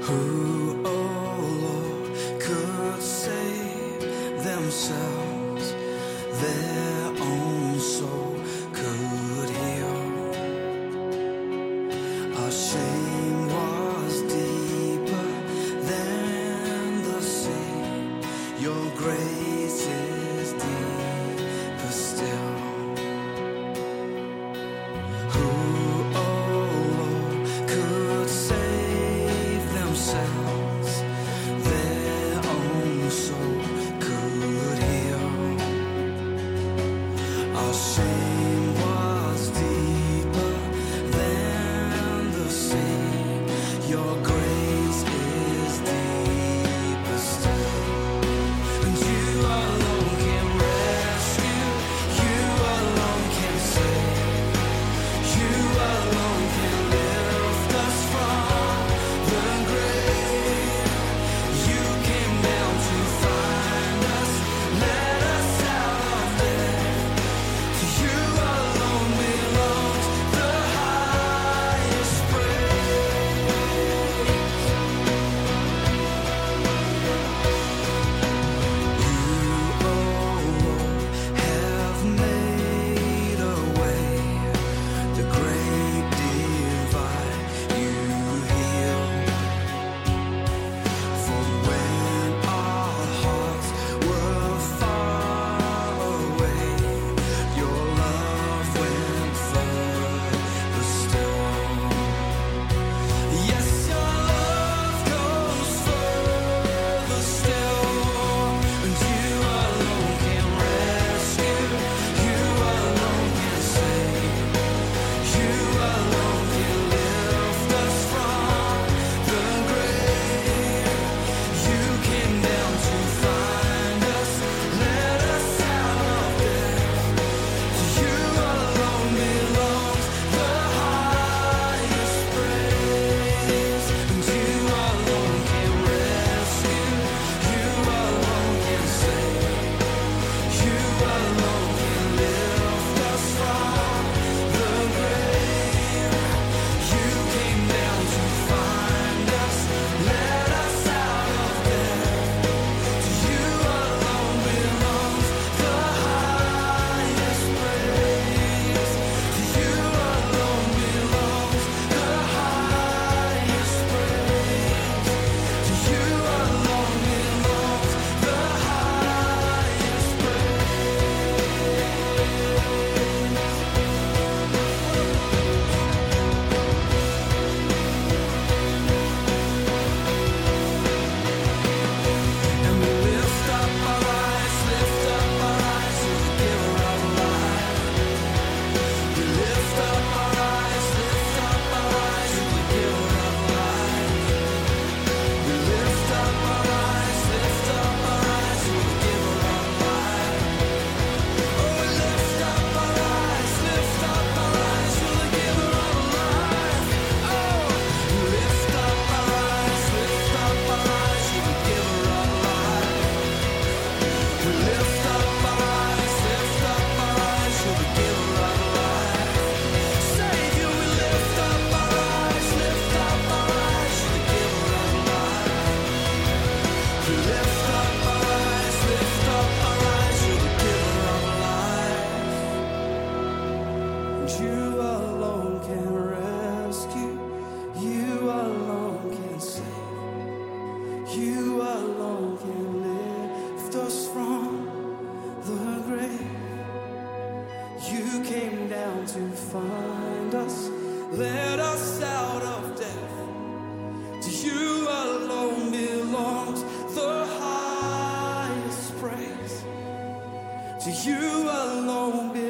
Who, oh Lord, could save themselves? Their own soul could heal. Our shame was deeper than the sea. Your grace is deeper still. Who, oh Lord, could save themselves? Their own soul could heal. Our shame was deeper than the sea. Your grace is deeper still. And you alone can rescue. You alone can save. You alone can lift us from the grave. You came down to find us, let us out of death. To you alone belongs the highest praise. You, oh Lord, have made a way. The great divide you heal. From when our hearts were far away, your love went further still. Yes, your love goes further still. And you alone can rescue. You alone can save. You alone can lift us from the grave. You came down to find us, let us out of death. To you alone belongs the highest praise. And you alone can rescue. You alone can save. You alone can lift us from the grave. You came down to find us, let us out of death. To you alone belongs the highest praise. To you alone belongs the highest praise. To you alone belongs the highest And we lift up our eyes to the giver of life. We lift up our eyes to the giver of life. We lift up our eyes to the giver of life. Oh, we lift up our eyes to the giver of life. Oh, we lift up our eyes to the giver of life. We lift up our eyes to the giver of life. Savior, we lift up our eyes to the giver of life. We lift up our eyes to the giver of life. And you alone can rescue. You alone can save. You alone can lift us from the grave. You came down to find us, let us out of death. To you alone belongs the highest praise. To you alone belongs